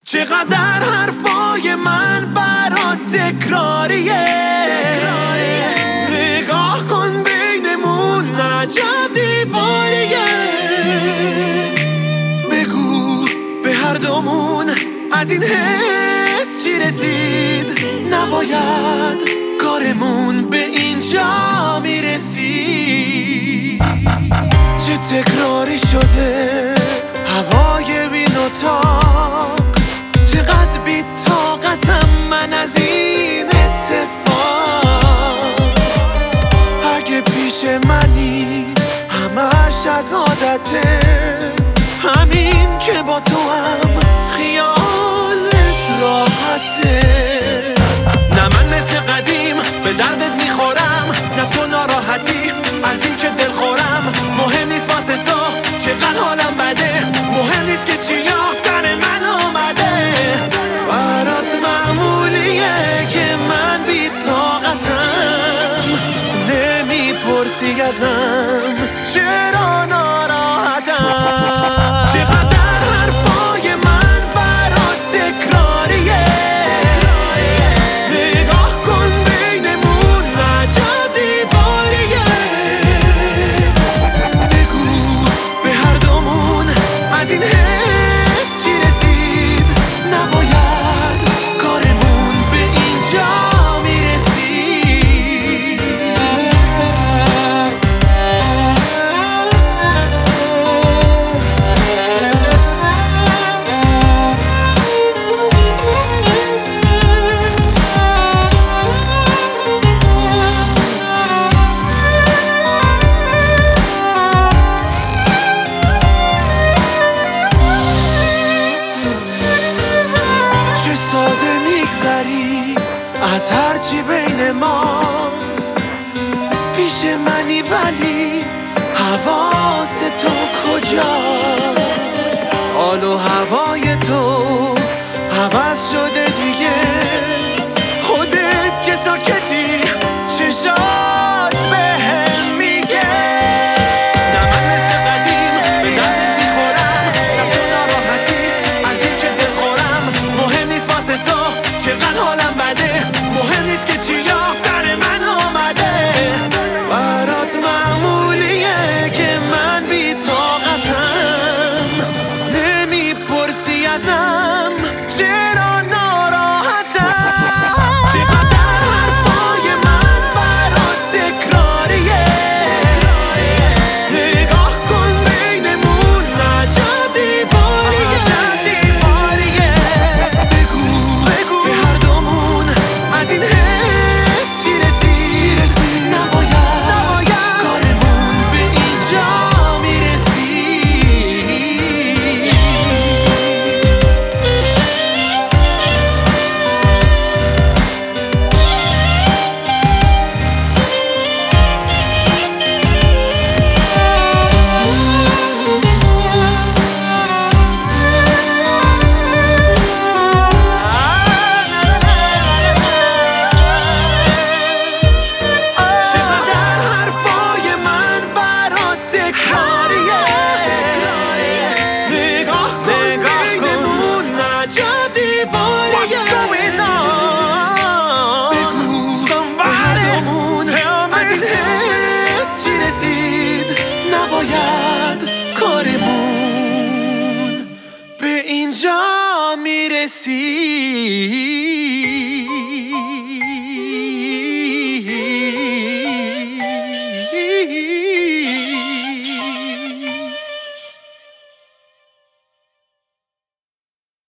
چقدر حرفای من برات تکراریه. نگاه کن بینمون عجب دیواریه. بگو به هر دومون از این حس چی رسید. نباید کارمون به اینجا میرسید. چه تکراری شده هوای بی اتاق. چقدر بی طاقتم من از این اتفاق. اگه پیش منی همش از عادته، همین که با تو هم خیالت راحته. نه من مثل قدیم به دردت میخورم، نه تو ناراحتی از این که دل خورم. مهم نیست واسه تو چقدر حالم بده، مهم نیست که چیا سر من آمده. برات معمولیه که من بی طاقتم. نمیپرسی ازم چرا ناراحتم. چقدر حرفای من برات تکراریه. نگاه کن بینمون عجب دیواریه. بگو به هر دومون از این حس چی رسید. نباید کارمون به اینجا میرسید. چه ساده میگذری از هرچی بین ماست. پیش منی ولی حواس تو کجاست. حال و هوای تو عوض شده دیگه. خودت که ساکتی چشات بهم میگه. نه من مثل قدیم به دردت میخورم، نه تو ناراحتی از این که دل خورم. مهم نیست واسه تو چقدر حالم بده، مهم نیست که چیا سر من آمده. برات معمولیه که من بی طاقتم. نمیپرسی ازم چرا ناراحتم. چقدر حرفای من برات تکراریه. نگاه کن بینمون عجب دیواریه. بگو به هر دومون از این حس چی رسید. نباید کارمون به اینجا میرسید. چقدر حرفای من برات تکراریه. نگاه کن بینمون عجب دیواریه. بگو به هر دومون از این حس چی رسید. نباید کارمون به اینجا میرسید.